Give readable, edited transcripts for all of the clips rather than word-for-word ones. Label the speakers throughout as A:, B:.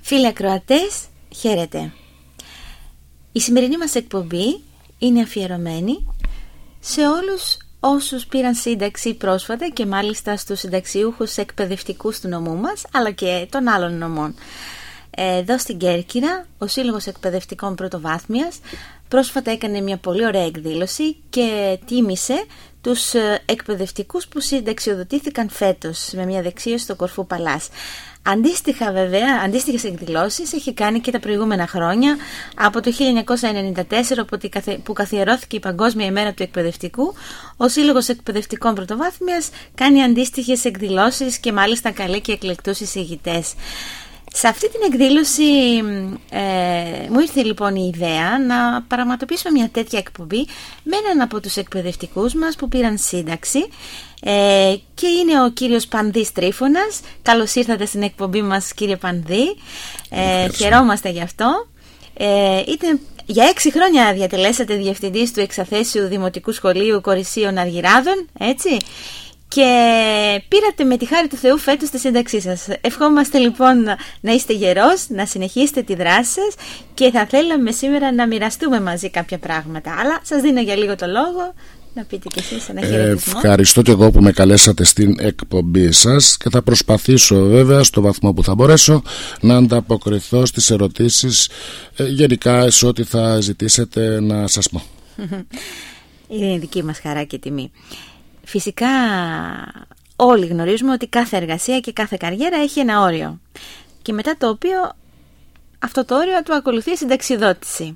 A: Φίλοι ακροατές, χαίρετε. Η σημερινή μας εκπομπή είναι αφιερωμένη σε όλους όσους πήραν σύνταξη πρόσφατα και μάλιστα στους συνταξιούχους εκπαιδευτικούς του νομού μας, αλλά και των άλλων νομών. Εδώ στην Κέρκυρα, ο Σύλλογος Εκπαιδευτικών Πρωτοβάθμιας πρόσφατα έκανε μια πολύ ωραία εκδήλωση και τίμησε τους εκπαιδευτικούς που συνταξιοδοτήθηκαν φέτος με μια δεξίωση στο Κορφού Παλάς. Αντίστοιχα βέβαια, αντίστοιχες εκδηλώσεις έχει κάνει και τα προηγούμενα χρόνια, από το 1994 που καθιερώθηκε η Παγκόσμια ημέρα του εκπαιδευτικού. Ο Σύλλογος Εκπαιδευτικών Πρωτοβάθμιας κάνει αντίστοιχες εκδηλώσεις και μάλιστα καλεί και εκλεκτούς εισηγητές. Σε αυτή την εκδήλωση μου ήρθε λοιπόν η ιδέα να πραγματοποιήσουμε μια τέτοια εκπομπή με έναν από τους εκπαιδευτικούς μας που πήραν σύνταξη και είναι ο κύριος Πανδής Τρίφωνας. Καλώς ήρθατε στην εκπομπή μας, κύριε Πανδή. Χαιρόμαστε γι' αυτό. Για 6 χρόνια διατελέσατε διευθυντής του εξαθέσιου Δημοτικού Σχολείου Κορισίων Αργυράδων, έτσι, και πήρατε με τη χάρη του Θεού φέτος τη σύνταξή σας. Ευχόμαστε λοιπόν να είστε γερός, να συνεχίσετε τη δράση σας και θα θέλαμε σήμερα να μοιραστούμε μαζί κάποια πράγματα. Αλλά σας δίνω για λίγο το λόγο να πείτε κι εσείς ένα χαιρετισμό.
B: Ευχαριστώ και εγώ που με καλέσατε στην εκπομπή σας και θα προσπαθήσω βέβαια στο βαθμό που θα μπορέσω να ανταποκριθώ στις ερωτήσεις γενικά σε ό,τι θα ζητήσετε να σας πω.
A: Είναι δική μας χαρά και τιμή. Φυσικά όλοι γνωρίζουμε ότι κάθε εργασία και κάθε καριέρα έχει ένα όριο και μετά το οποίο αυτό το όριο του ακολουθεί η συνταξιδότηση.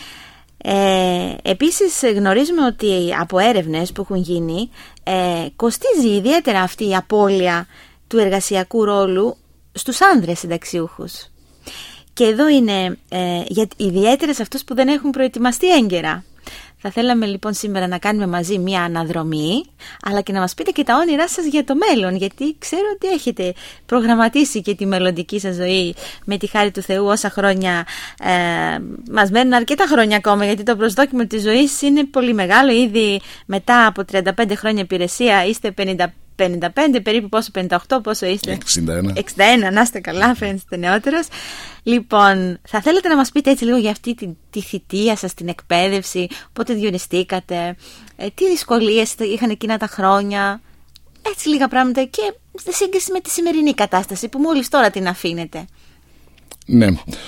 A: Επίσης γνωρίζουμε ότι από έρευνες που έχουν γίνει κοστίζει ιδιαίτερα αυτή η απώλεια του εργασιακού ρόλου στους άνδρες συνταξιούχους. Και εδώ είναι ιδιαίτερα σε αυτούς που δεν έχουν προετοιμαστεί έγκαιρα. Θα θέλαμε λοιπόν σήμερα να κάνουμε μαζί μια αναδρομή, αλλά και να μας πείτε και τα όνειρά σας για το μέλλον, γιατί ξέρω ότι έχετε προγραμματίσει και τη μελλοντική σας ζωή με τη χάρη του Θεού όσα χρόνια, μας μένουν αρκετά χρόνια ακόμα, γιατί το προσδόκιμο της ζωής είναι πολύ μεγάλο. Ήδη μετά από 35 χρόνια υπηρεσία είστε 55 περίπου, πόσο, 58, πόσο είστε?
B: 61,
A: να είστε καλά, φαίνεστε νεότερος. Λοιπόν, θα θέλετε να μας πείτε έτσι λίγο για αυτή τη θητεία σας, την εκπαίδευση, πότε διοριστήκατε, τι δυσκολίες είχαν εκείνα τα χρόνια, έτσι λίγα πράγματα και στη σύγκριση με τη σημερινή κατάσταση που μόλις τώρα την αφήνετε.
B: Ναι,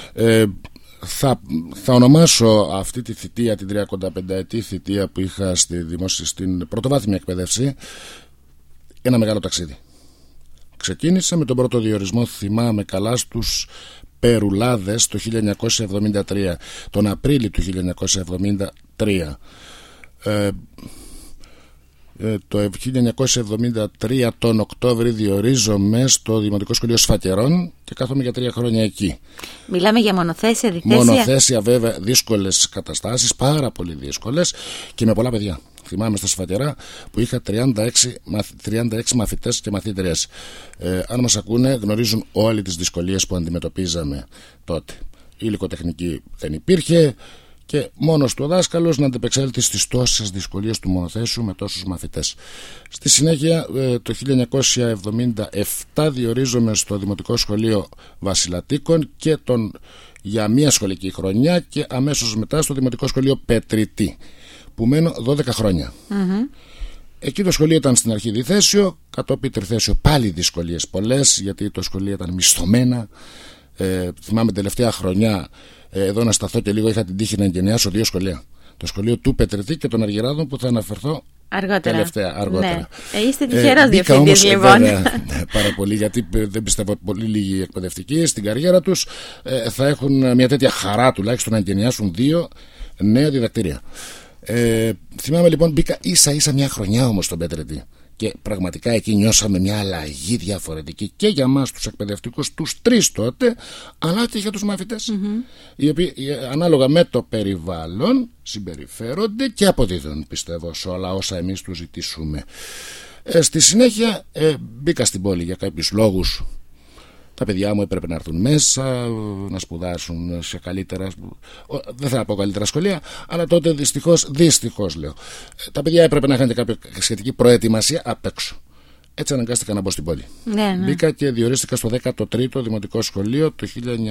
B: θα ονομάσω αυτή τη θητεία, την 35η θητεία που είχα στην πρωτοβάθμια εκπαίδευση, ένα μεγάλο ταξίδι. Ξεκίνησα με τον πρώτο διορισμό, θυμάμαι καλά, στους Περουλάδες το 1973, τον Απρίλιο του 1973. Το 1973 τον Οκτώβρη διορίζομαι στο Δημοτικό Σχολείο Σφακερών και κάθομαι για 3 χρόνια εκεί.
A: Μιλάμε για μονοθέσια, διθέσια? Μονοθέσια
B: βέβαια, δύσκολες καταστάσεις, πάρα πολύ δύσκολες και με πολλά παιδιά. Θυμάμαι στα Σφακερά που είχα 36 μαθητές και μαθήτριες. Αν μας ακούνε γνωρίζουν όλοι τις δυσκολίες που αντιμετωπίζαμε τότε. Η υλικοτεχνική δεν υπήρχε και μόνος του ο δάσκαλος να αντεπεξέλθει στις τόσες δυσκολίες του μονοθέσιου με τόσους μαθητές. Στη συνέχεια το 1977 διορίζομαι στο Δημοτικό Σχολείο Βασιλατίκων και για μία σχολική χρονιά και αμέσως μετά στο Δημοτικό Σχολείο Πετρητή, που μένω 12 χρόνια. Εκεί το σχολείο ήταν στην αρχή διθέσιο, κατόπιν τριθέσιο πάλι δυσκολίες πολλές, γιατί το σχολείο ήταν μισθωμένα. Θυμάμαι τελευταία χρονιά, εδώ να σταθώ και λίγο, είχα την τύχη να εγκαινιάσω 2 σχολεία. Το σχολείο του Πετρετή και των Αργυράδων που θα αναφερθώ αργότερα.
A: Ναι. Είστε τυχερός διευθυντής λοιπόν.
B: Ναι, πάρα πολύ, γιατί δεν πιστεύω ότι πολύ λίγοι εκπαιδευτικοί στην καριέρα τους θα έχουν μια τέτοια χαρά τουλάχιστον να εγκαινιάσουν 2 νέα διδακτήρια. Θυμάμαι λοιπόν, μπήκα ίσα μια χρονιά όμως στον Πετρετή και πραγματικά εκεί νιώσαμε μια αλλαγή διαφορετική και για μας τους εκπαιδευτικούς, τους 3 τότε, αλλά και για τους μαθητές, οι οποίοι ανάλογα με το περιβάλλον συμπεριφέρονται και αποδίδουν, πιστεύω, σε όλα όσα εμείς τους ζητήσουμε. Στη συνέχεια μπήκα στην πόλη για κάποιους λόγους. Τα παιδιά μου έπρεπε να έρθουν μέσα, να σπουδάσουν σε καλύτερα, δεν θα πω καλύτερα σχολεία, αλλά τότε δυστυχώς λέω, τα παιδιά έπρεπε να είχαν και κάποια σχετική προετοιμασία απ' έξω. Έτσι αναγκάστηκα να μπω στην πόλη.
A: Ναι.
B: Μπήκα και διορίστηκα στο 13ο Δημοτικό Σχολείο το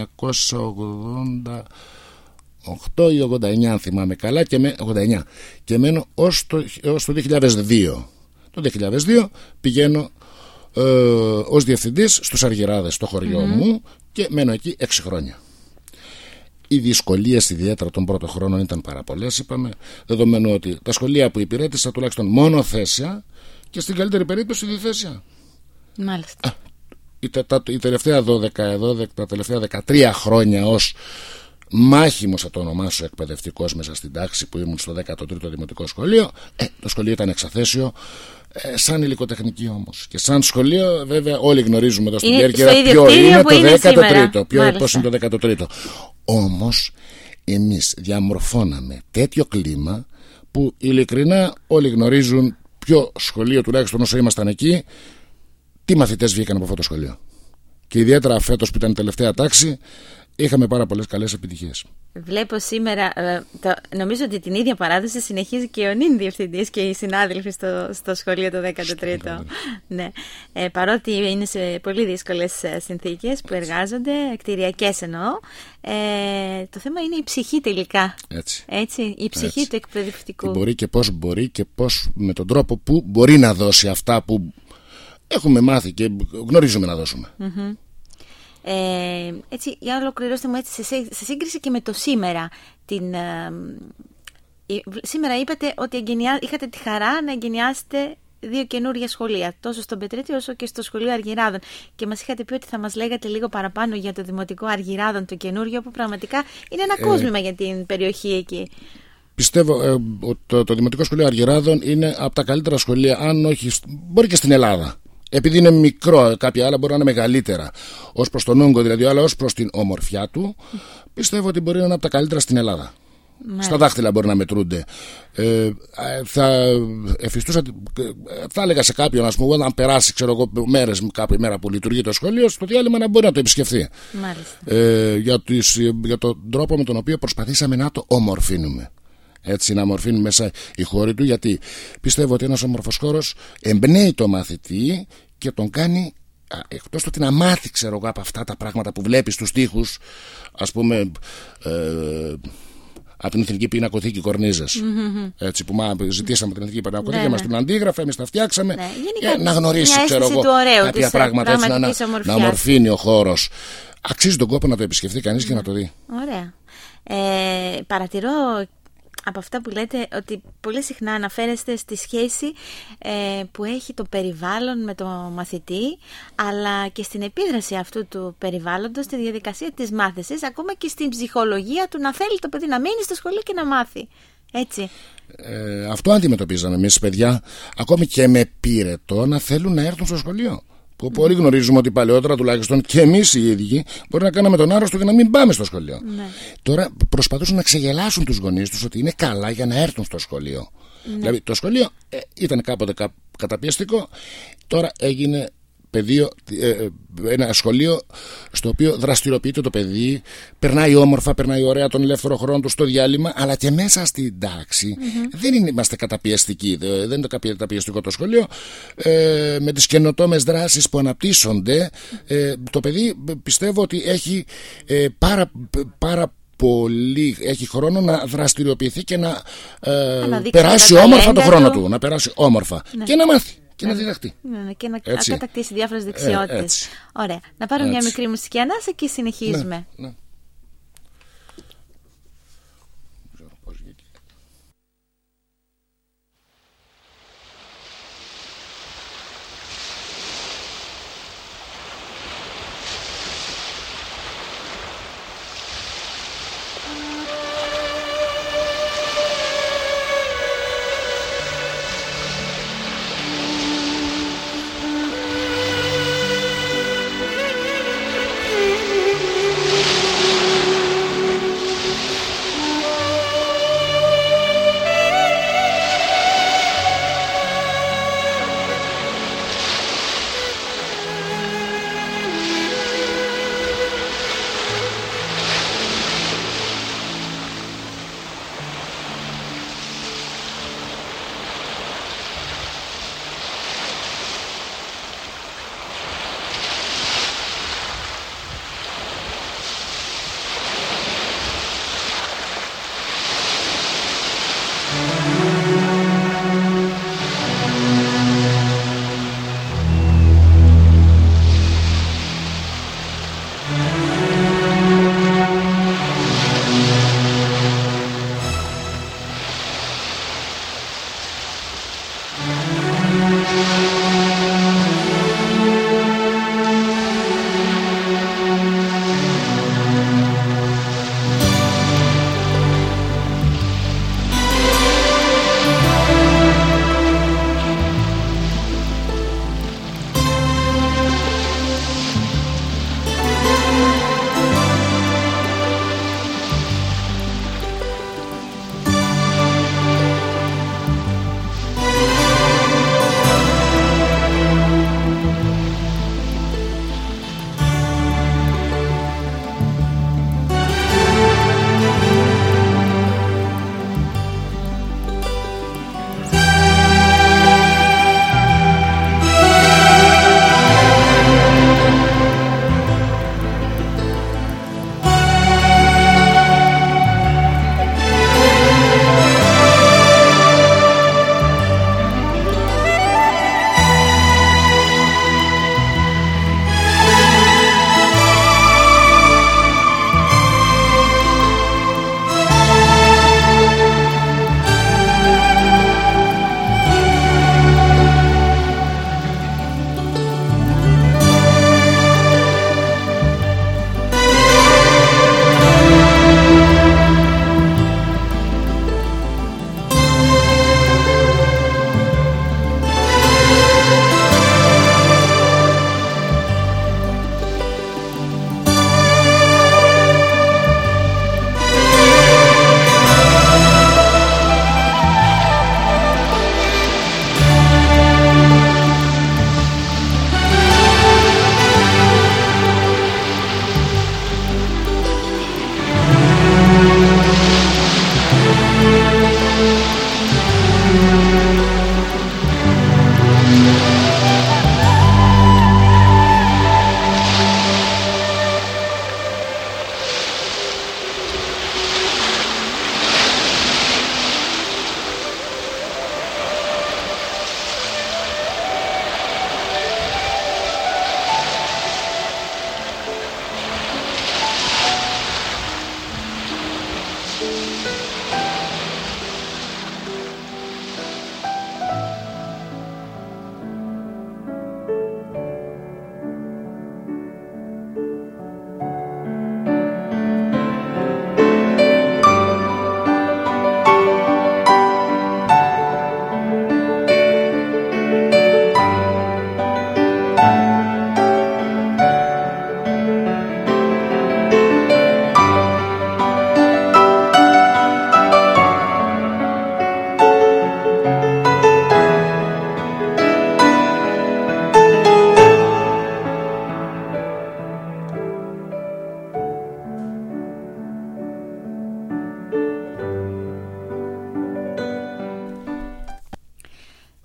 B: 1988 ή 89, αν θυμάμαι καλά, 89. Και μένω ως το 2002. Το 2002 πηγαίνω ως διευθυντής στους Αργυράδες, στο χωριό μου, και μένω εκεί 6 χρόνια. Οι δυσκολίες ιδιαίτερα των πρώτων χρόνων ήταν πάρα πολλές, είπαμε, δεδομένου ότι τα σχολεία που υπηρέτησα τουλάχιστον μόνο θέσια και στην καλύτερη περίπτωση διθέσια.
A: Μάλιστα.
B: Η τελευταία 12, τα τελευταία 13 χρόνια ως μάχημος, θα το ονομάσω, εκπαιδευτικός μέσα στην τάξη που ήμουν στο 13ο Δημοτικό Σχολείο, το σχολείο ήταν εξαθέσιο, σαν υλικοτεχνική όμως. Και σαν σχολείο, βέβαια, όλοι γνωρίζουμε εδώ στην Κέρκυρα ποιο είναι το 13ο. Πώς είναι το 13ο. Όμως, εμείς διαμορφώναμε τέτοιο κλίμα που ειλικρινά όλοι γνωρίζουν ποιο σχολείο, τουλάχιστον όσο ήμασταν εκεί, τι μαθητές βγήκαν από αυτό το σχολείο. Και ιδιαίτερα φέτος που ήταν η τελευταία τάξη, είχαμε πάρα πολλές καλές επιτυχίες.
A: Βλέπω σήμερα, νομίζω ότι την ίδια παράδοση συνεχίζει και ο νυν διευθυντής και οι συνάδελφοι στο σχολείο το 13ο. Ναι. Παρότι είναι σε πολύ δύσκολες συνθήκες που εργάζονται, κτηριακές εννοώ, το θέμα είναι η ψυχή τελικά. Έτσι, η ψυχή του εκπαιδευτικού.
B: Μπορεί και πώς με τον τρόπο που μπορεί να δώσει αυτά που έχουμε μάθει και γνωρίζουμε να δώσουμε.
A: Έτσι, για ολοκληρώστε μου έτσι, σε σύγκριση και με το σήμερα. Σήμερα είπατε ότι είχατε τη χαρά να εγκαινιάσετε 2 καινούργια σχολεία, τόσο στον Πετρέτη όσο και στο σχολείο Αργυράδων. Και μας είχατε πει ότι θα μας λέγατε λίγο παραπάνω για το Δημοτικό Αργυράδων, το καινούργιο, που πραγματικά είναι ένα κόσμημα για την περιοχή εκεί.
B: Πιστεύω ότι το Δημοτικό Σχολείο Αργυράδων είναι από τα καλύτερα σχολεία, αν όχι, μπορεί και στην Ελλάδα. Επειδή είναι μικρό, κάποια άλλα μπορεί να είναι μεγαλύτερα ως προς τον όγκο δηλαδή, αλλά ως προς την ομορφιά του, πιστεύω ότι μπορεί να είναι από τα καλύτερα στην Ελλάδα. Στα δάχτυλα μπορεί να μετρούνται. Θα έλεγα σε κάποιον, ας πούμε, όταν περάσει, ξέρω εγώ, μέρες, κάποια μέρα που λειτουργεί το σχολείο, στο διάλειμμα να μπορεί να το επισκεφθεί. Για τον τρόπο με τον οποίο προσπαθήσαμε να το ομορφύνουμε. Έτσι, να ομορφύνει μέσα η χώρη του, γιατί πιστεύω ότι ένας όμορφος χώρος εμπνέει το μαθητή και τον κάνει, εκτός του ότι να μάθει, ξέρω εγώ, από αυτά τα πράγματα που βλέπει στους τοίχους, ας πούμε, από την Εθνική Πινακοθήκη κορνίζες. Έτσι, που ζητήσαμε την Εθνική Πινακοθήκη, μας την αντίγραφε, εμείς τα φτιάξαμε. Να γνωρίσει, ξέρω εγώ, κάποια πράγματα, έτσι, να ομορφύνει ο χώρος. Αξίζει τον κόπο να το επισκεφτεί κανείς και να το δει.
A: Ωραία. Παρατηρώ από αυτά που λέτε ότι πολύ συχνά αναφέρεστε στη σχέση που έχει το περιβάλλον με το μαθητή, αλλά και στην επίδραση αυτού του περιβάλλοντος στη διαδικασία της μάθησης, ακόμα και στην ψυχολογία του να θέλει το παιδί να μείνει στο σχολείο και να μάθει. Έτσι.
B: Αυτό αντιμετωπίζαμε εμείς, παιδιά, ακόμη και με πυρετό να θέλουν να έρθουν στο σχολείο. Που πολλοί γνωρίζουμε ότι παλαιότερα, τουλάχιστον και εμείς οι ίδιοι, μπορεί να κάναμε τον άρρωστο και να μην πάμε στο σχολείο. Τώρα προσπαθούσαν να ξεγελάσουν τους γονείς τους ότι είναι καλά για να έρθουν στο σχολείο. Δηλαδή το σχολείο ήταν κάποτε καταπιεστικό, τώρα έγινε ένα σχολείο στο οποίο δραστηριοποιείται το παιδί, περνάει όμορφα, περνάει ωραία τον ελεύθερο χρόνο του στο διάλειμμα, αλλά και μέσα στην τάξη δεν είμαστε καταπιεστικοί, δεν είναι καταπιεστικό το σχολείο. Με τις καινοτόμες δράσεις που αναπτύσσονται, το παιδί πιστεύω ότι έχει πάρα πολύ, έχει χρόνο να δραστηριοποιηθεί και να περάσει όμορφα το χρόνο του, να περάσει όμορφα και να μάθει και να διδαχτεί.
A: Και να κατακτήσει διάφορες δεξιότητες. Ωραία. Να πάρουμε μια μικρή μουσική ανάσα και συνεχίζουμε.
B: Ναι.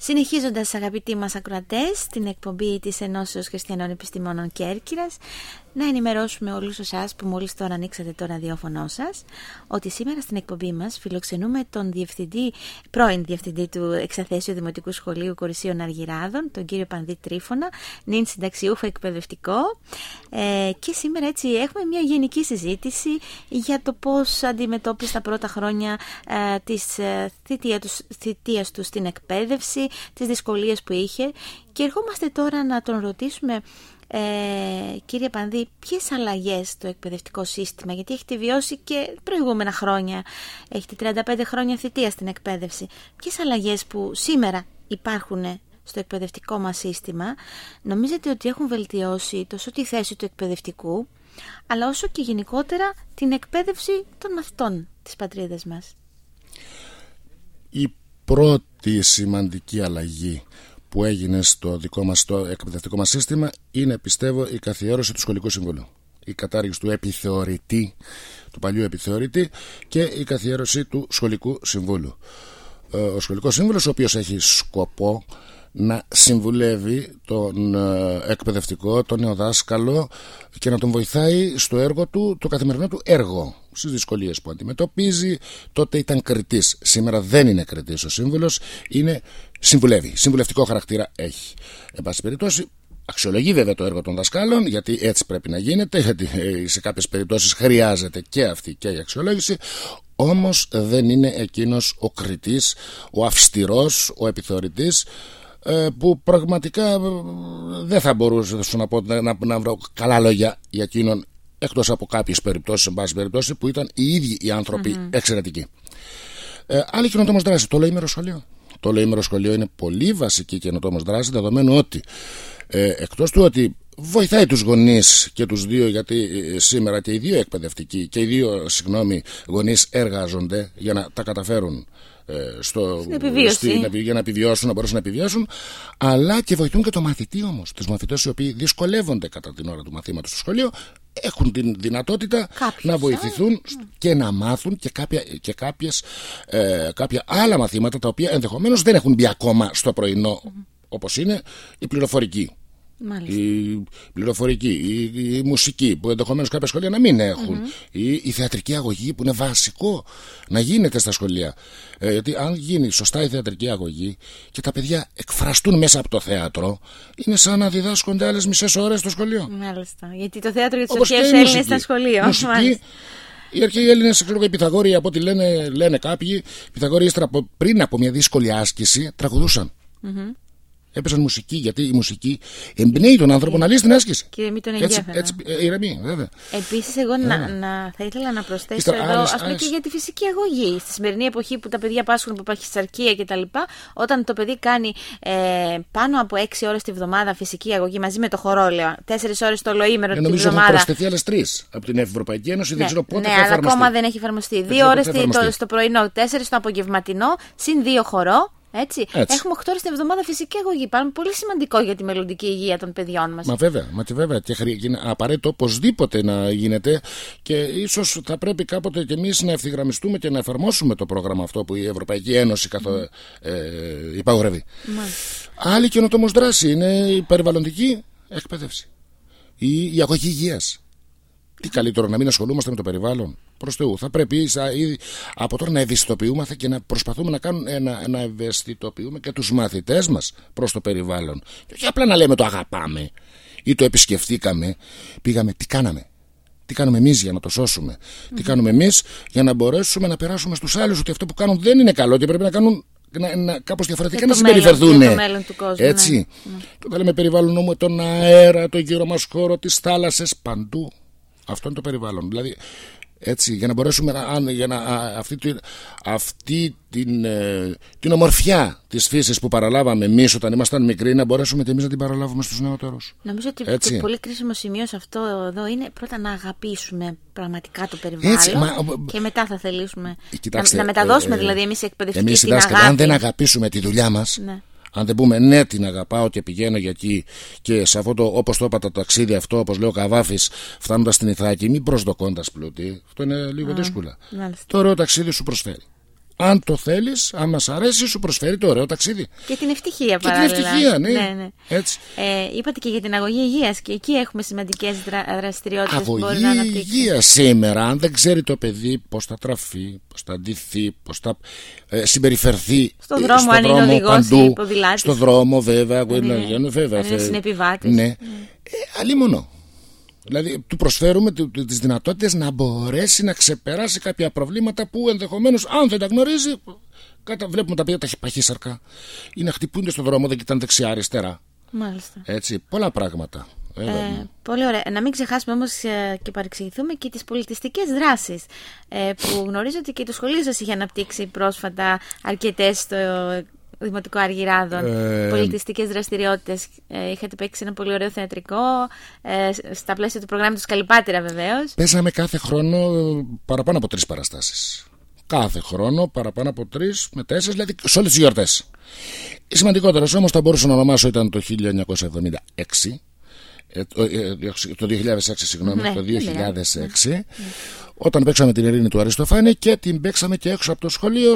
A: Συνεχίζοντας, αγαπητοί μας ακροατές, την εκπομπή της Ενώσεως Χριστιανών Επιστημόνων Κέρκυρας, να ενημερώσουμε όλους εσάς που μόλις τώρα ανοίξατε το ραδιόφωνο σας ότι σήμερα στην εκπομπή μας φιλοξενούμε τον πρώην διευθυντή του Εξαθέσιου Δημοτικού Σχολείου Κορισίων Αργυράδων, τον κύριο Πανδή Τρίφωνα, νυν συνταξιούχο εκπαιδευτικό, και σήμερα έτσι έχουμε μια γενική συζήτηση για το πώς αντιμετώπισε τα πρώτα χρόνια της θητείας του στην εκπαίδευση, τις δυσκολίες που είχε, και ερχόμαστε τώρα να τον ρωτήσουμε, κύριε Πανδή, ποιες αλλαγές στο εκπαιδευτικό σύστημα, γιατί έχετε βιώσει και προηγούμενα χρόνια, έχετε 35 χρόνια θητεία στην εκπαίδευση, ποιες αλλαγές που σήμερα υπάρχουν στο εκπαιδευτικό μας σύστημα νομίζετε ότι έχουν βελτιώσει τόσο τη θέση του εκπαιδευτικού, αλλά όσο και γενικότερα την εκπαίδευση των μαθητών της πατρίδας μας?
B: Η πρώτη σημαντική αλλαγή που έγινε στο δικό μας το εκπαιδευτικό μας σύστημα είναι, πιστεύω, η καθιέρωση του Σχολικού Συμβούλου. Η κατάργηση του επιθεωρητή, του παλιού επιθεωρητή, και η καθιέρωση του Σχολικού Συμβούλου. Ο Σχολικός Σύμβουλος, ο οποίος έχει σκοπό να συμβουλεύει τον εκπαιδευτικό, τον νεοδάσκαλο, και να τον βοηθάει στο έργο του, το καθημερινό του έργο, στις δυσκολίες που αντιμετωπίζει. Τότε ήταν κριτής, σήμερα δεν είναι κριτής ο σύμβουλος, συμβουλεύει, συμβουλευτικό χαρακτήρα έχει. Εν πάση περιπτώσει, αξιολογεί βέβαια το έργο των δασκάλων, γιατί έτσι πρέπει να γίνεται, γιατί σε κάποιες περιπτώσεις χρειάζεται και αυτή και η αξιολόγηση. Όμως δεν είναι εκείνος ο κριτής, ο αυστηρός, ο επιθεωρητής, που πραγματικά δεν θα μπορούσε να βρω καλά λόγια για εκείνον, εκτός από κάποιες περιπτώσεις, εν πάση περιπτώσει, που ήταν οι ίδιοι οι άνθρωποι εξαιρετικοί. Άλλη καινοτόμως δράση, το ολοήμερο σχολείο. Το ολοήμερο σχολείο είναι πολύ βασική καινοτόμως δράση, δεδομένου ότι εκτός του ότι βοηθάει τους γονείς και τους δύο, γιατί σήμερα και οι δύο εκπαιδευτικοί και οι δύο γονείς εργάζονται για να τα καταφέρουν για να επιβιώσουν, να μπορέσουν να επιβιώσουν, αλλά και βοηθούν και το μαθητή όμως. Τους μαθητές οι οποίοι δυσκολεύονται κατά την ώρα του μαθήματος στο σχολείο έχουν την δυνατότητα να βοηθηθούν και να μάθουν και κάποια άλλα μαθήματα, τα οποία ενδεχομένως δεν έχουν μπει ακόμα στο πρωινό, όπως είναι η πληροφορική. Μάλιστα. Η πληροφορική, η μουσική, που ενδεχομένως κάποια σχολεία να μην έχουν, η θεατρική αγωγή, που είναι βασικό να γίνεται στα σχολεία. Γιατί αν γίνει σωστά η θεατρική αγωγή και τα παιδιά εκφραστούν μέσα από το θέατρο, είναι σαν να διδάσκονται άλλες μισές ώρες στο σχολείο. Μάλιστα.
A: Γιατί το θέατρο για τους αρχαίους Έλληνες στα σχολεία.
B: Μουσική, οι αρχαίοι Έλληνες, οι Πυθαγόροι, από ό,τι λένε κάποιοι, οι Πυθαγόροι πριν από μια δύσκολη άσκηση τραγουδούσαν. Έπαιζαν μουσική, γιατί η μουσική εμπνέει τον άνθρωπο να λύσει την άσκηση.
A: Και ηρεμεί τον εγκέφαλο.
B: Έτσι, ηρεμεί, βέβαια.
A: Επίσης, εγώ θα ήθελα να προσθέσω εδώ, ας πούμε, και για τη φυσική αγωγή. Στη σημερινή εποχή που τα παιδιά πάσχουν από παχυσαρκία κτλ., όταν το παιδί κάνει πάνω από 6 ώρες τη βδομάδα φυσική αγωγή μαζί με το χορό, λέω, 4 ώρες το ολοήμερο τη βδομάδα.
B: Νομίζω έχουν προσθεθεί άλλες 3 από την Ευρωπαϊκή Ένωση, δεν ξέρω πότε θα
A: εφαρμοστεί. Ναι, αλλά ακόμα δεν έχει εφαρμοστεί. 2 ώρες στο πρωινό, 4 στο απογευματινό, συν 2 χορό. Έτσι. Έχουμε 8 ώρες την εβδομάδα φυσική αγωγή. Πάρα πολύ σημαντικό για τη μελλοντική υγεία των παιδιών μας.
B: Μα βέβαια. Και είναι απαραίτητο οπωσδήποτε να γίνεται, και ίσως θα πρέπει κάποτε και εμείς να ευθυγραμμιστούμε και να εφαρμόσουμε το πρόγραμμα αυτό που η Ευρωπαϊκή Ένωση υπαγορεύει. Άλλη καινοτόμως δράση είναι η περιβαλλοντική εκπαίδευση. Η αγωγή υγείας. Τι καλύτερο να μην ασχολούμαστε με το περιβάλλον? Προς Θεού. Θα πρέπει από τώρα να ευαισθητοποιούμαστε και να προσπαθούμε να ευαισθητοποιούμε και τους μαθητές μας προς το περιβάλλον. Και όχι απλά να λέμε το αγαπάμε ή το επισκεφτήκαμε. Πήγαμε, τι κάναμε? Τι κάνουμε εμείς για να το σώσουμε? Τι κάνουμε εμείς για να μπορέσουμε να περάσουμε στους άλλους ότι αυτό που κάνουν δεν είναι καλό και πρέπει να κάνουν κάπως διαφορετικά να συμπεριφερθούν. Έτσι. Και όταν λέμε περιβάλλον, όμως τον αέρα, το γύρω μας χώρο, τις θάλασσες, παντού. Αυτό είναι το περιβάλλον. Δηλαδή, έτσι, για να μπορέσουμε αυτή την ομορφιά της φύσης που παραλάβαμε εμείς όταν ήμασταν μικροί, να μπορέσουμε και εμείς να την παραλάβουμε στους νεότερους.
A: Νομίζω ότι το πολύ κρίσιμο σημείο σε αυτό εδώ είναι πρώτα να αγαπήσουμε πραγματικά το περιβάλλον, και μετά θα θελήσουμε να μεταδώσουμε δηλαδή εμείς οι εκπαιδευτικοί την αγάπη.
B: Αν δεν αγαπήσουμε τη δουλειά μας, αν δεν πούμε ναι, την αγαπάω και πηγαίνω για εκεί, και σε αυτό το, όπως το είπα, το ταξίδι αυτό, όπως λέει ο Καβάφης, φτάνοντας στην Ιθάκη, μην προσδοκώντας πλούτη, αυτό είναι λίγο δύσκολα. Το ωραίο ταξίδι σου προσφέρει. Αν το θέλεις, αν μας αρέσει, σου προσφέρει το ωραίο ταξίδι.
A: Και την ευτυχία παράλληλα.
B: Και την ευτυχία, ναι. Έτσι.
A: Είπατε και για την αγωγή υγείας, και εκεί έχουμε σημαντικές δραστηριότητες που μπορεί να αναπτύξει.
B: Αγωγή υγείας σήμερα, αν δεν ξέρει το παιδί πώς θα τραφεί, πώς θα ντυθεί, πώς θα συμπεριφερθεί
A: στον δρόμο, αν είναι οδηγός ή ποδηλάτης.
B: Στον δρόμο, βέβαια.
A: Αν είναι συνεπιβάτης.
B: Ναι. Αλλήμονο. Δηλαδή του προσφέρουμε τις δυνατότητες να μπορέσει να ξεπεράσει κάποια προβλήματα που ενδεχομένως, αν δεν τα γνωρίζει, βλέπουμε τα παιδιά τα παχύσαρκα ή να χτυπούνται στον δρόμο, δεν κοιτάνε δεξιά-αριστερά.
A: Μάλιστα.
B: Έτσι, πολλά πράγματα.
A: Πολύ ωραία. Να μην ξεχάσουμε όμως και παρεξηγηθούμε και τις πολιτιστικές δράσεις που γνωρίζω ότι και το σχολείο σας είχε αναπτύξει πρόσφατα αρκετές στο Δημοτικό Αργυράδων. Πολιτιστικές δραστηριότητες. Είχατε παίξει ένα πολύ ωραίο θεατρικό στα πλαίσια του προγράμματος Καλυπάτηρα, βεβαίως.
B: Παίζαμε κάθε χρόνο παραπάνω από 3 παραστάσεις. Κάθε χρόνο παραπάνω από 3 με 4, δηλαδή σε όλες τις γιορτές. Οι σημαντικότερες όμως θα μπορούσα να ονομάσω ήταν το 1976. Το 2006, συγγνώμη, το 2006, όταν παίξαμε την Ειρήνη του Αριστοφάνη και την παίξαμε και έξω από το σχολείο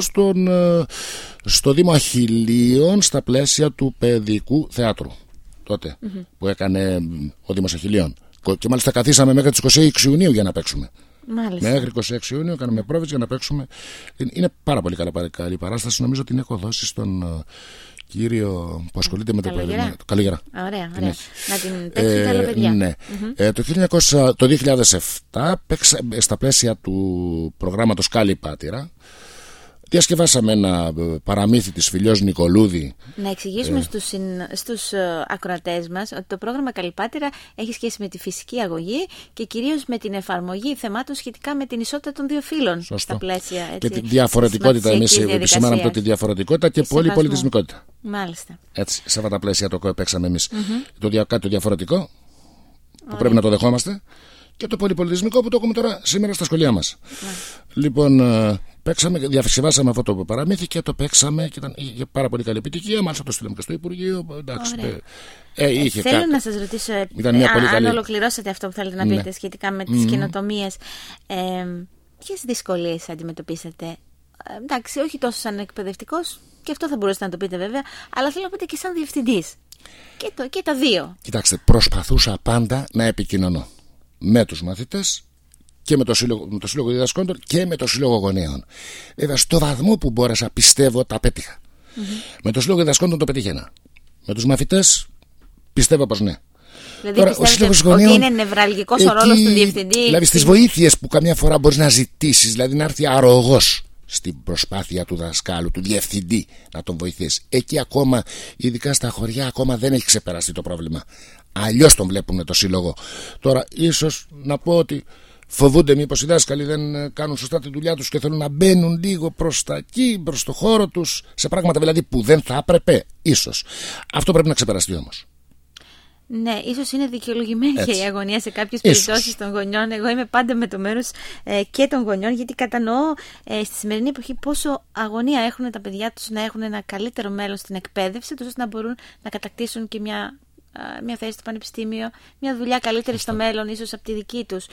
B: στο Δήμο Αχιλλείων στα πλαίσια του παιδικού θεάτρου τότε που έκανε ο Δήμος Αχιλλείων, και μάλιστα καθίσαμε μέχρι τις 26 Ιουνίου για να παίξουμε.
A: Μάλιστα.
B: Μέχρι 26 Ιουνίου κάναμε πρόβες για να παίξουμε. Είναι πάρα πολύ καλή παράσταση. Νομίζω την έχω δώσει στον κύριο που ασχολείται με το παιδί. Καλογερά.
A: Ωραία. Να την παίξουν άλλα παιδιά.
B: Ναι. Το 2007 στα πλαίσια του προγράμματος Καλυπάτηρα διασκευάσαμε ένα παραμύθι της Φιλιός Νικολούδη.
A: Να εξηγήσουμε στους ακροατές μας ότι το πρόγραμμα Καλυπάτηρα έχει σχέση με τη φυσική αγωγή και κυρίως με την εφαρμογή θεμάτων σχετικά με την ισότητα των δύο φύλων. Σωστό. Στα πλαίσια, έτσι,
B: και τη διαφορετικότητα. Εμείς επισημάναμε το τη διαφορετικότητα και πολυπολιτισμικότητα.
A: Μάλιστα.
B: Έτσι, σε αυτά τα πλαίσια το παίξαμε εμείς. Κάτι το διαφορετικό που πρέπει να το δεχόμαστε, και το πολυπολιτισμικό που το έχουμε τώρα σήμερα στα σχολεία μας. Λοιπόν, διασκευάσαμε αυτό το παραμύθι και το παίξαμε και είχε πάρα πολύ καλή επιτυχία. Μάλιστα το στείλαμε και στο Υπουργείο.
A: Θέλω να σας ρωτήσω, αν ολοκληρώσατε αυτό που θέλετε να πείτε σχετικά με τις καινοτομίες, ποιες δυσκολίες αντιμετωπίσατε? Εντάξει, όχι τόσο σαν εκπαιδευτικός, και αυτό θα μπορούσατε να το πείτε βέβαια, αλλά θέλω να πείτε και σαν διευθυντής. Και τα δύο.
B: Κοιτάξτε, προσπαθούσα πάντα να επικοινωνώ με τους μαθητές και με το Σύλλογο Διδασκόντων και με το Σύλλογο Γονέων. Βέβαια, στο βαθμό που μπόρεσα, πιστεύω, τα πέτυχα. Με το Σύλλογο Διδασκόντων το πετύχαινα. Με τους μαθητές πιστεύω πως ναι.
A: Δηλαδή, τώρα, πιστεύετε ότι είναι νευραλγικός ο ρόλος του διευθυντή?
B: Δηλαδή, στις βοήθειες που καμιά φορά μπορείς να ζητήσεις, δηλαδή να έρθει αρρωγός στην προσπάθεια του δασκάλου, του διευθυντή, να τον βοηθήσει. Εκεί ακόμα, ειδικά στα χωριά, ακόμα δεν έχει ξεπεραστεί το πρόβλημα. Αλλιώς τον βλέπουμε το σύλλογο. Τώρα, ίσως να πω ότι φοβούνται μήπως οι δάσκαλοι δεν κάνουν σωστά τη δουλειά τους και θέλουν να μπαίνουν λίγο προς τα εκεί, προς το χώρο τους, σε πράγματα δηλαδή που δεν θα έπρεπε. Ίσως. Αυτό πρέπει να ξεπεραστεί όμως.
A: Ναι, ίσως είναι δικαιολογημένη και η αγωνία σε κάποιες περιπτώσεις των γονιών. Εγώ είμαι πάντα με το μέρος και των γονιών, γιατί κατανοώ στη σημερινή εποχή πόσο αγωνία έχουν τα παιδιά τους να έχουν ένα καλύτερο μέλλον στην εκπαίδευση τους, ώστε να μπορούν να κατακτήσουν και μια θέση στο πανεπιστήμιο, μια δουλειά καλύτερη στο μέλλον, ίσως από τη δική τους.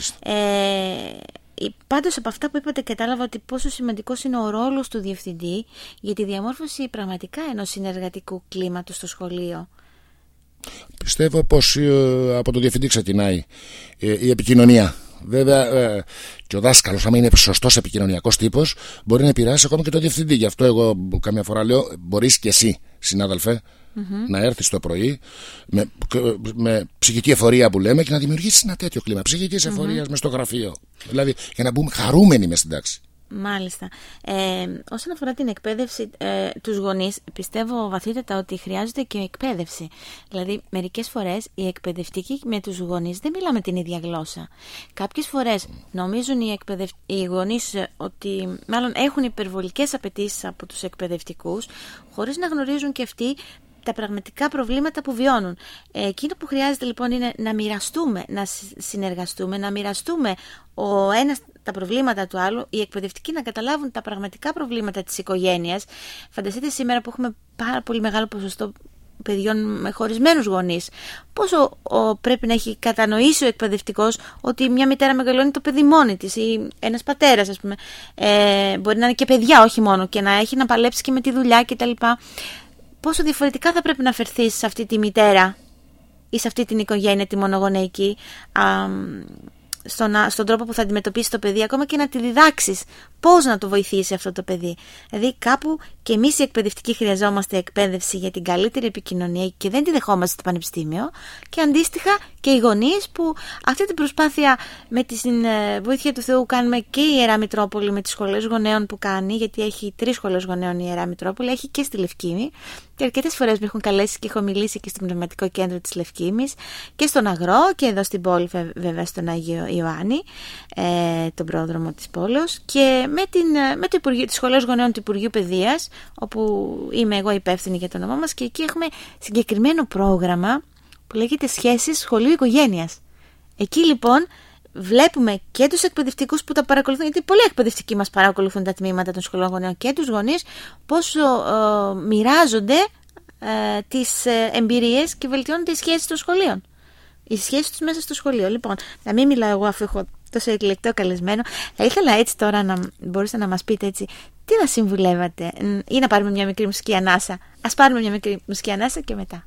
A: Πάντως από αυτά που είπατε κατάλαβα ότι πόσο σημαντικός είναι ο ρόλος του διευθυντή για τη διαμόρφωση πραγματικά ενός συνεργατικού κλίματος στο σχολείο.
B: Πιστεύω πως από το διευθυντή ξεκινάει η επικοινωνία. Βέβαια και ο δάσκαλος, άμα είναι σωστός επικοινωνιακός τύπος, μπορεί να επηρεάσει ακόμα και το διευθυντή. Γι' αυτό εγώ καμιά φορά λέω, μπορείς και εσύ, συνάδελφε, να έρθεις το πρωί με ψυχική εφορία που λέμε και να δημιουργήσεις ένα τέτοιο κλίμα ψυχικής εφορίας μες στο γραφείο. Δηλαδή για να μπούμε χαρούμενοι μες στην τάξη.
A: Μάλιστα. Όσον αφορά την εκπαίδευση, τους γονείς, πιστεύω βαθύτερα ότι χρειάζεται και εκπαίδευση. Δηλαδή, μερικές φορές οι εκπαιδευτικοί με τους γονείς δεν μιλάμε την ίδια γλώσσα. Κάποιες φορές νομίζουν οι γονείς ότι μάλλον έχουν υπερβολικές απαιτήσεις από τους εκπαιδευτικούς, χωρίς να γνωρίζουν και αυτοί τα πραγματικά προβλήματα που βιώνουν. Εκείνο που χρειάζεται λοιπόν είναι να μοιραστούμε, να συνεργαστούμε, να μοιραστούμε ο ένας τα προβλήματα του άλλου, οι εκπαιδευτικοί να καταλάβουν τα πραγματικά προβλήματα της οικογένειας. Φανταστείτε σήμερα που έχουμε πάρα πολύ μεγάλο ποσοστό παιδιών με χωρισμένους γονείς. Πόσο πρέπει να έχει κατανοήσει ο εκπαιδευτικός ότι μια μητέρα μεγαλώνει το παιδί μόνη της ή ένας πατέρας, ας πούμε. Μπορεί να είναι και παιδιά, όχι μόνο, και να έχει να παλέψει και με τη δουλειά κτλ. Πόσο διαφορετικά θα πρέπει να φερθείς σε αυτή τη μητέρα ή σε αυτή την οικογένεια, τη μονογονεϊκή, στον τρόπο που θα αντιμετωπίσει το παιδί, ακόμα και να τη διδάξεις πώς να το βοηθήσει αυτό το παιδί. Δηλαδή, κάπου και εμείς οι εκπαιδευτικοί χρειαζόμαστε εκπαίδευση για την καλύτερη επικοινωνία και δεν τη δεχόμαστε στο πανεπιστήμιο, και αντίστοιχα και οι γονείς που αυτή την προσπάθεια με τη βοήθεια του Θεού κάνουμε και η Ιερά Μητρόπολη με τις σχολές γονέων που κάνει, γιατί έχει 3 σχολές γονέων η Ιερά Μητρόπολη, έχει και στη Λευκήμη. Και αρκετές φορές με έχουν καλέσει και έχω μιλήσει και στο Πνευματικό Κέντρο της Λευκήμης και στον Αγρό και εδώ στην πόλη, βέβαια στον Άγιο Ιωάννη, τον πρόδρομο της πόλης, και με το Υπουργείο, τις σχολές γονέων του Υπουργείου Παιδείας, όπου είμαι εγώ υπεύθυνη για το όνομά μας, και εκεί έχουμε συγκεκριμένο πρόγραμμα που λέγεται Σχέσεις Σχολείου-Οικογένειας. Εκεί λοιπόν βλέπουμε και τους εκπαιδευτικούς που τα παρακολουθούν, γιατί πολλοί εκπαιδευτικοί μας παρακολουθούν τα τμήματα των σχολών γονέων, και τους γονείς, πόσο μοιράζονται τις εμπειρίες και βελτιώνονται οι σχέσεις των σχολείων. Οι σχέσεις τους μέσα στο σχολείο. Λοιπόν, να μην μιλάω εγώ αφού έχω τόσο εκλεκτό καλεσμένο, θα ήθελα έτσι τώρα να μπορούσατε να μας πείτε έτσι, τι να συμβουλεύατε, ή να πάρουμε μια μικρή μουσική ανάσα. Ας πάρουμε μια μικρή μουσική ανάσα και μετά.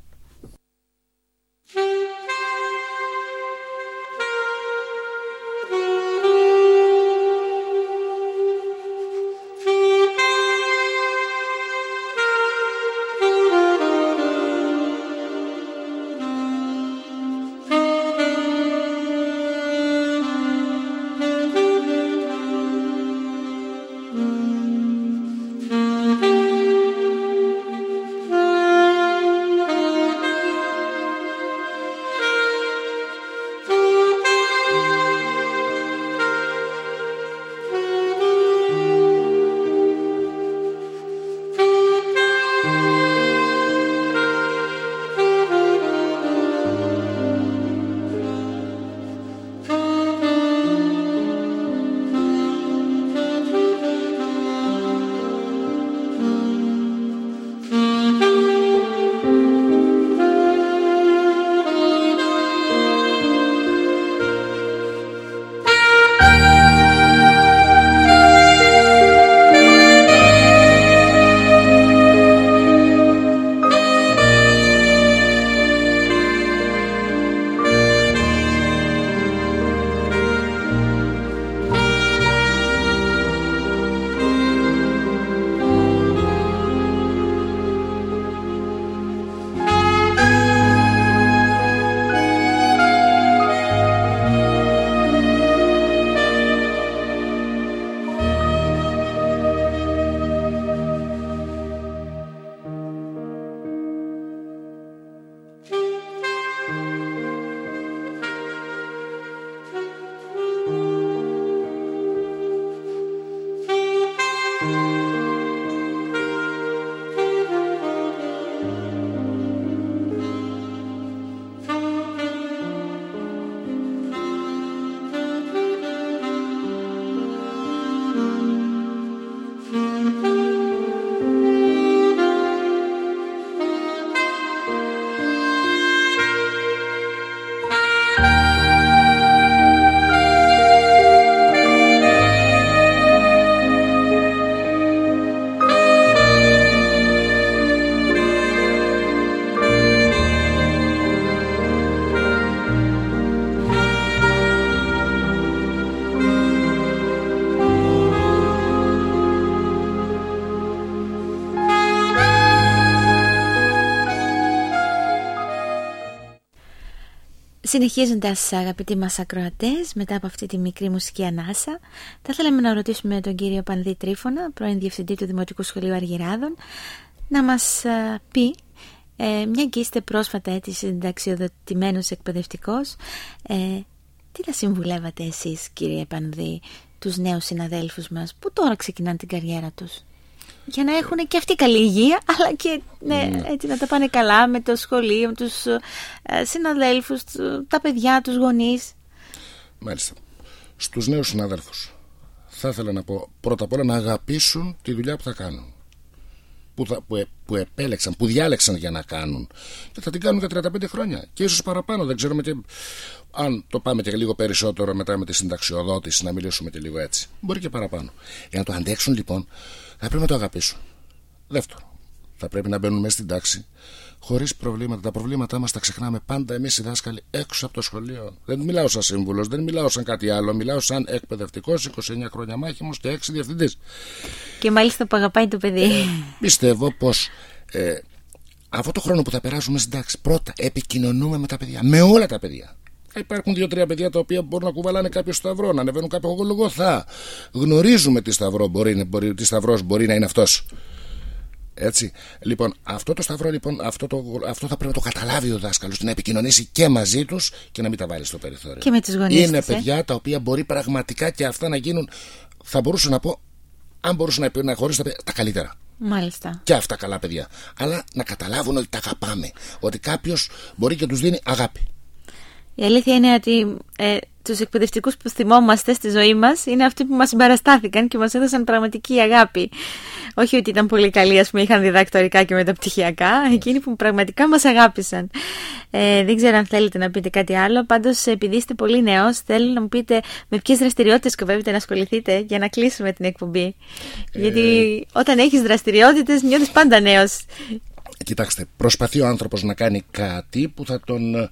A: Συνεχίζοντας, αγαπητοί μας ακροατές, μετά από αυτή τη μικρή μουσική ανάσα, θα θέλαμε να ρωτήσουμε τον κύριο Πανδή Τρίφωνα, πρώην Διευθυντή του Δημοτικού Σχολείου Αργυράδων, να μας πει, μια και είστε πρόσφατα έτσι συνταξιοδοτημένος εκπαιδευτικός, τι θα συμβουλεύατε εσείς, κύριε Πανδή, τους νέους συναδέλφους μας που τώρα ξεκινάνε την καριέρα τους, για να έχουν και αυτοί καλή υγεία, αλλά και έτσι να τα πάνε καλά με το σχολείο, με τους συναδέλφους, τα παιδιά, τους γονείς.
B: Μάλιστα. Στους νέους συναδέλφους θα ήθελα να πω πρώτα απ' όλα να αγαπήσουν τη δουλειά που θα κάνουν. που επέλεξαν, που διάλεξαν για να κάνουν, και θα την κάνουν για 35 χρόνια και ίσως παραπάνω. Δεν ξέρουμε και αν το πάμε και λίγο περισσότερο μετά με τη συνταξιοδότηση, να μιλήσουμε και λίγο έτσι. Μπορεί και παραπάνω. Για να το αντέξουν λοιπόν, θα πρέπει να το αγαπήσουν. Δεύτερο, θα πρέπει να μπαίνουν μέσα στην τάξη χωρίς προβλήματα. Τα προβλήματά μας τα ξεχνάμε πάντα εμείς οι δάσκαλοι έξω από το σχολείο. Δεν μιλάω σαν σύμβουλος, δεν μιλάω σαν κάτι άλλο. Μιλάω σαν εκπαιδευτικός, 29 χρόνια μάχημος και 6 διευθυντής.
A: Και μάλιστα που αγαπάει το παιδί.
B: Πιστεύω πως αυτό το χρόνο που θα περάσουμε στην τάξη, πρώτα επικοινωνούμε με τα παιδιά, με όλα τα παιδιά. Θα υπάρχουν 2-3 παιδιά τα οποία μπορούν να κουβαλάνε κάποιο σταυρό, να ανεβαίνουν κάποιο γολογοθά. Γνωρίζουμε τι σταυρός μπορεί να είναι αυτός. Έτσι. Λοιπόν, αυτό το σταυρό, λοιπόν, αυτό θα πρέπει να το καταλάβει ο δάσκαλος, να επικοινωνήσει και μαζί τους και να μην τα βάλει στο περιθώριο.
A: Και με τους γονείς.
B: Είναι παιδιά τα οποία μπορεί πραγματικά και αυτά να γίνουν, θα μπορούσα να πω, αν μπορούσα να χωρίσω τα καλύτερα.
A: Μάλιστα.
B: Και αυτά καλά παιδιά. Αλλά να καταλάβουν ότι τα αγαπάμε. Ότι κάποιος μπορεί και τους δίνει αγάπη.
A: Η αλήθεια είναι ότι τους εκπαιδευτικούς που θυμόμαστε στη ζωή μας είναι αυτοί που μας συμπαραστάθηκαν και μας έδωσαν πραγματική αγάπη. Όχι ότι ήταν πολύ καλοί, ας πούμε, είχαν διδακτορικά και μεταπτυχιακά. Εκείνοι που πραγματικά μας αγάπησαν. Δεν ξέρω αν θέλετε να πείτε κάτι άλλο. Πάντως, επειδή είστε πολύ νέος, θέλω να μου πείτε με ποιες δραστηριότητες σκοπεύετε να ασχοληθείτε για να κλείσουμε την εκπομπή. Γιατί όταν έχεις δραστηριότητες, νιώθεις πάντα νέος.
B: Κοιτάξτε, προσπαθεί ο άνθρωπος να κάνει κάτι που θα τον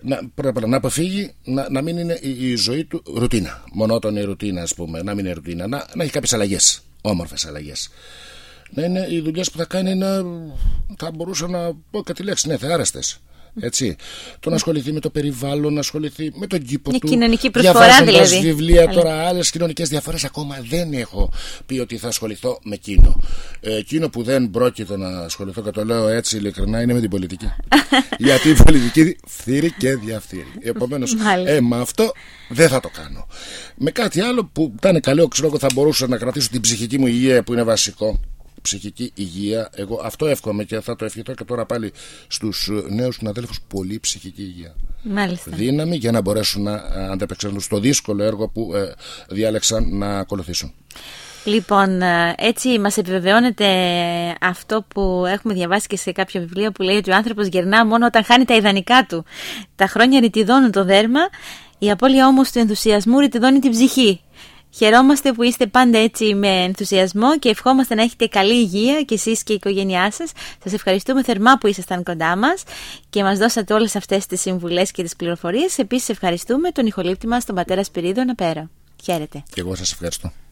B: να αποφύγει να μην είναι η ζωή του ρουτίνα. Μονότονη ρουτίνα, ας πούμε, να μην είναι ρουτίνα, να έχει κάποιες αλλαγές, όμορφες αλλαγές. Να είναι οι δουλειές που θα κάνει θα μπορούσα να πω κάτι λέξη, ναι, θεάρεστες. Έτσι. Το να ασχοληθεί με το περιβάλλον, να ασχοληθεί με τον κήπο του.
A: Κοινωνική προσφορά δηλαδή.
B: Βιβλία τώρα, άλλες κοινωνικές διαφορές ακόμα δεν έχω πει ότι θα ασχοληθώ με εκείνο. Εκείνο που δεν πρόκειται να ασχοληθώ, και το λέω έτσι ειλικρινά, είναι με την πολιτική. Γιατί η πολιτική φθείρει και διαφθείρει. Επομένως, με αυτό δεν θα το κάνω. Με κάτι άλλο που ήταν καλό, ξέρω, θα μπορούσα να κρατήσω την ψυχική μου υγεία, που είναι βασικό. Ψυχική υγεία, εγώ αυτό εύχομαι και θα το ευχηθώ και τώρα πάλι στους νέους συναδέλφους, πολύ ψυχική υγεία.
A: Μάλιστα.
B: Δύναμη για να μπορέσουν να ανταπεξέλθουν στο δύσκολο έργο που διάλεξαν να ακολουθήσουν.
A: Λοιπόν, έτσι μας επιβεβαιώνεται αυτό που έχουμε διαβάσει και σε κάποιο βιβλίο, που λέει ότι ο άνθρωπος γερνά μόνο όταν χάνει τα ιδανικά του. Τα χρόνια ρητιδώνουν το δέρμα, η απώλεια όμως του ενθουσιασμού ρητιδώνει την ψυχή. Χαιρόμαστε που είστε πάντα έτσι με ενθουσιασμό και ευχόμαστε να έχετε καλή υγεία και εσείς και η οικογένειά σας. Σας ευχαριστούμε θερμά που ήσασταν κοντά μας και μας δώσατε όλες αυτές τις συμβουλές και τις πληροφορίες. Επίσης ευχαριστούμε τον ηχολήπτη μας, τον πατέρα Σπυρίδωνα Πέρο. Χαίρετε.
B: Και εγώ σας ευχαριστώ.